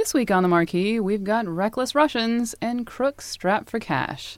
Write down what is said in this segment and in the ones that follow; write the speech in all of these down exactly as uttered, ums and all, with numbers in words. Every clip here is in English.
This week on the marquee, we've got reckless Russians and crooks strapped for cash.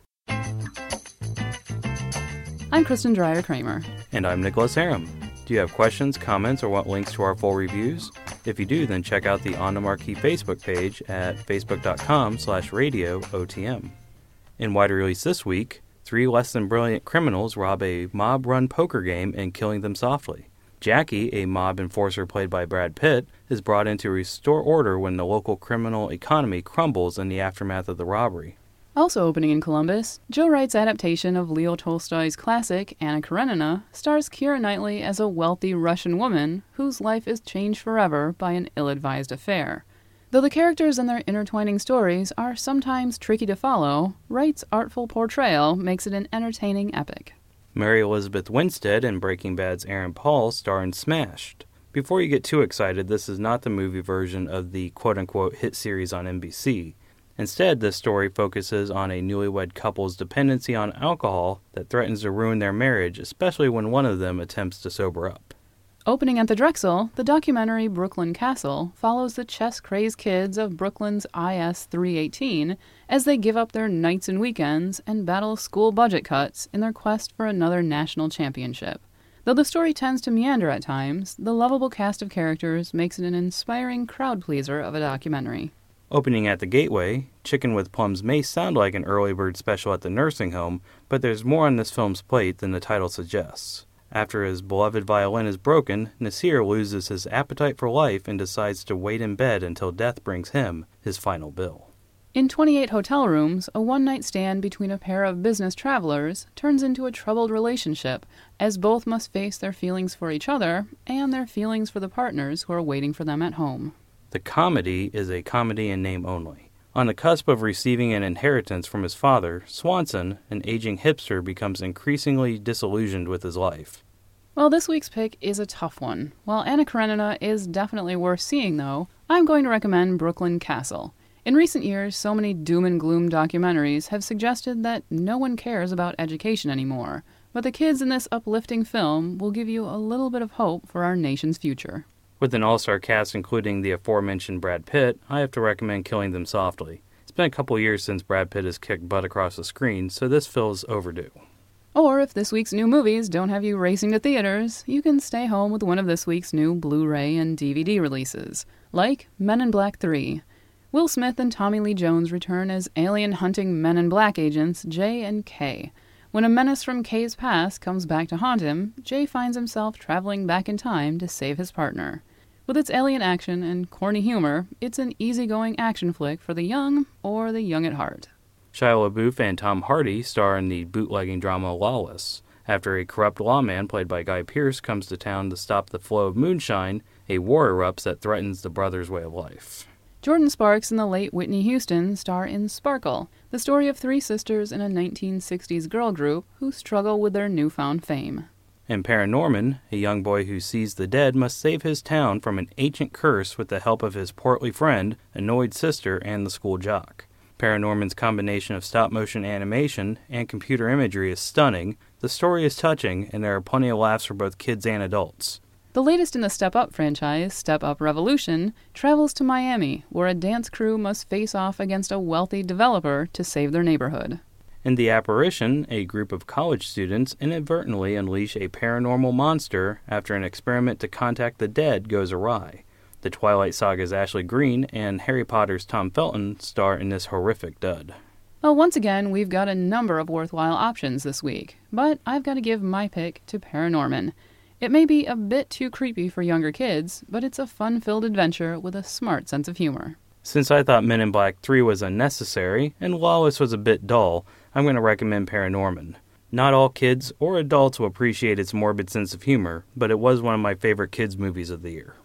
I'm Kristen Dreyer-Kramer. And I'm Nicholas Aram. Do you have questions, comments, or want links to our full reviews? If you do, then check out the On the Marquee Facebook page at facebook.com slash radio OTM. In wide release this week, three less than brilliant criminals rob a mob-run poker game and killing them softly. Jackie, a mob enforcer played by Brad Pitt, is brought in to restore order when the local criminal economy crumbles in the aftermath of the robbery. Also opening in Columbus, Joe Wright's adaptation of Leo Tolstoy's classic Anna Karenina stars Keira Knightley as a wealthy Russian woman whose life is changed forever by an ill-advised affair. Though the characters and their intertwining stories are sometimes tricky to follow, Wright's artful portrayal makes it an entertaining epic. Mary Elizabeth Winstead and Breaking Bad's Aaron Paul star in Smashed. Before you get too excited, this is not the movie version of the quote-unquote hit series on N B C. Instead, this story focuses on a newlywed couple's dependency on alcohol that threatens to ruin their marriage, especially when one of them attempts to sober up. Opening at the Drexel, the documentary Brooklyn Castle follows the chess-crazed kids of Brooklyn's I S three eighteen as they give up their nights and weekends and battle school budget cuts in their quest for another national championship. Though the story tends to meander at times, the lovable cast of characters makes it an inspiring crowd-pleaser of a documentary. Opening at the Gateway, Chicken with Plums may sound like an early bird special at the nursing home, but there's more on this film's plate than the title suggests. After his beloved violin is broken, Nasir loses his appetite for life and decides to wait in bed until death brings him his final bill. In twenty-eight Hotel Rooms, a one-night stand between a pair of business travelers turns into a troubled relationship, as both must face their feelings for each other and their feelings for the partners who are waiting for them at home. The comedy is a comedy in name only. On the cusp of receiving an inheritance from his father, Swanson, an aging hipster, becomes increasingly disillusioned with his life. Well, this week's pick is a tough one. While Anna Karenina is definitely worth seeing, though, I'm going to recommend Brooklyn Castle. In recent years, so many doom and gloom documentaries have suggested that no one cares about education anymore, but the kids in this uplifting film will give you a little bit of hope for our nation's future. With an all-star cast including the aforementioned Brad Pitt, I have to recommend Killing Them Softly. It's been a couple years since Brad Pitt has kicked butt across the screen, so this feels overdue. Or if this week's new movies don't have you racing to theaters, you can stay home with one of this week's new Blu-ray and D V D releases, like Men in Black three. Will Smith and Tommy Lee Jones return as alien-hunting Men in Black agents J and K. When a menace from K's past comes back to haunt him, J finds himself traveling back in time to save his partner. With its alien action and corny humor, it's an easygoing action flick for the young or the young at heart. Shia LaBeouf and Tom Hardy star in the bootlegging drama Lawless. After a corrupt lawman played by Guy Pearce comes to town to stop the flow of moonshine, a war erupts that threatens the brothers' way of life. Jordan Sparks and the late Whitney Houston star in Sparkle, the story of three sisters in a nineteen sixties girl group who struggle with their newfound fame. In Paranorman, a young boy who sees the dead must save his town from an ancient curse with the help of his portly friend, annoyed sister, and the school jock. Paranorman's combination of stop-motion animation and computer imagery is stunning, the story is touching, and there are plenty of laughs for both kids and adults. The latest in the Step Up franchise, Step Up Revolution, travels to Miami, where a dance crew must face off against a wealthy developer to save their neighborhood. In The Apparition, a group of college students inadvertently unleash a paranormal monster after an experiment to contact the dead goes awry. The Twilight Saga's Ashley Greene and Harry Potter's Tom Felton star in this horrific dud. Well, once again, we've got a number of worthwhile options this week, but I've got to give my pick to Paranorman. It may be a bit too creepy for younger kids, but it's a fun-filled adventure with a smart sense of humor. Since I thought Men in Black three was unnecessary and Lawless was a bit dull, I'm going to recommend Paranorman. Not all kids or adults will appreciate its morbid sense of humor, but it was one of my favorite kids' movies of the year.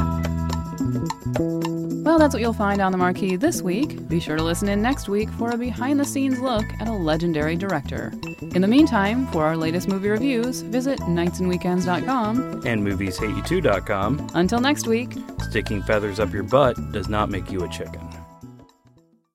Well, that's what you'll find on the marquee this week. Be sure to listen in next week for a behind-the-scenes look at a legendary director. In the meantime, for our latest movie reviews, visit nights and weekends dot com and movies hate you too dot com. Until next week, sticking feathers up your butt does not make you a chicken.